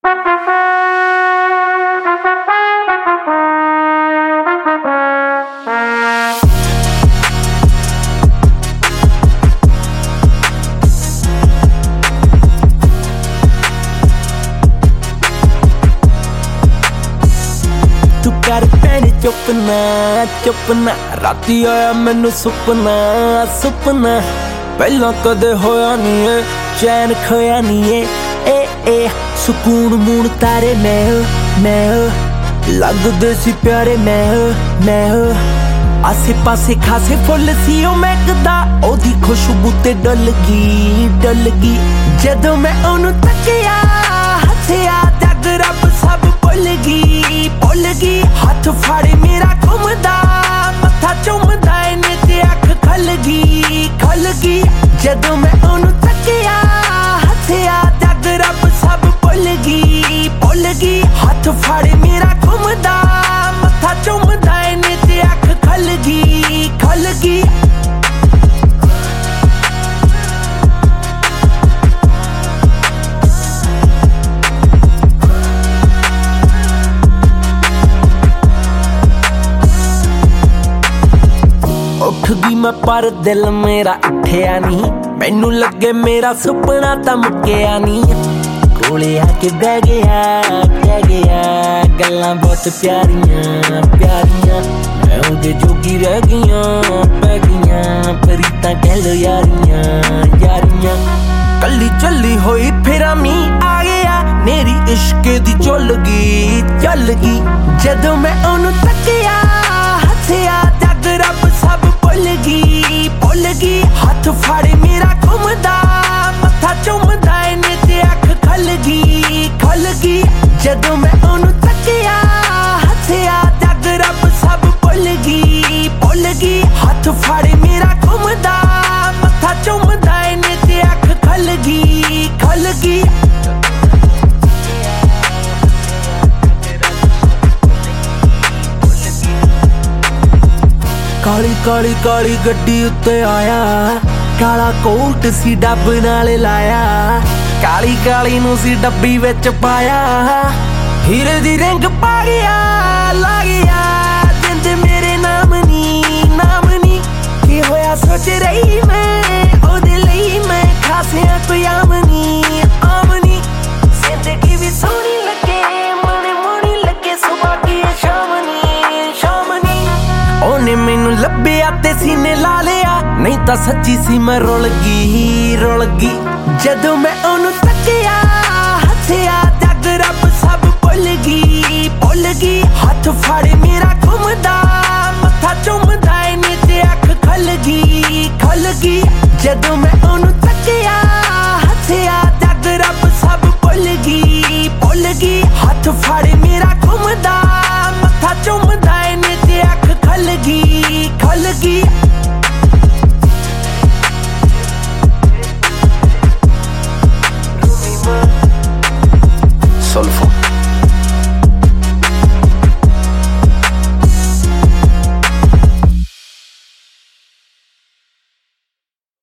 तू कर भैन चुप ना राती आया मैनू सुपना पहला कदे होया नी है चैन खोया नी है ए सुकून मून तारे मैं लगदे सी प्यारे मैं आसे पासे खासे फुल सी ओ महकदा ओदी खुशबू ते डल गई जदों मैं ओनू तकिया हसिया जग रब सब भुल गई हाथ फाड़े मेरा घुमदा मत्था चुमदा इन्ने ते अख खल गई जदों मैं ओनू तकिया हसिया जग रब सब भुल गई हाथ फाड़े मेरा घुमदा मत्था चुमदा इन्ने ते अख खल गई उठ गई मैं पर दिल मेरा उठिया नहीं मैनू लगे मेरा सुपना तां मुक्किया नहीं कोले आके बह गया गल्लां बहुत प्यारियां मैं उहदे जोगी रह गईयां परीतां कह लो यारियां कल्ली चली होई फिरा मी आ गया मेरी इश्क दी चल गई जदों मैं ओनू तकिया हसिया जग रब सब भुल गई हाथ फाड़े मेरा घुमदा मत्था चुमदा इन्ने ते अख खल गई जदों मैं ओनू तकिया हसिया जग रब सब भुल गई हाथ फाड़े मेरा घुमदा मत्था चुमदा इन्ने ते अख खल गई काली गड्डी उत्ते आया काला कोट सी डब नाल लाया काली नू सी डब्बी विच पाया हीरे दी रिंग पा गया ला गया जिंद मेरे नाम नी की होया सोच रही मैं ओदे लई मैं खासिया कोई आमनी जिंदगी भी सोहनी लगे मोनी लगे सुबह की शाम नी ओने मैनू लभ्या ते सीने ला लिया नहीं तां सच्ची सी मैं रुल गई जदों मैं ओनू तकिया हसिया जग रब सब भुल गई हाथ फाड़े मेरा घुमदा मत्था चुमदा इन्ने ते अख खल गई जदों मैं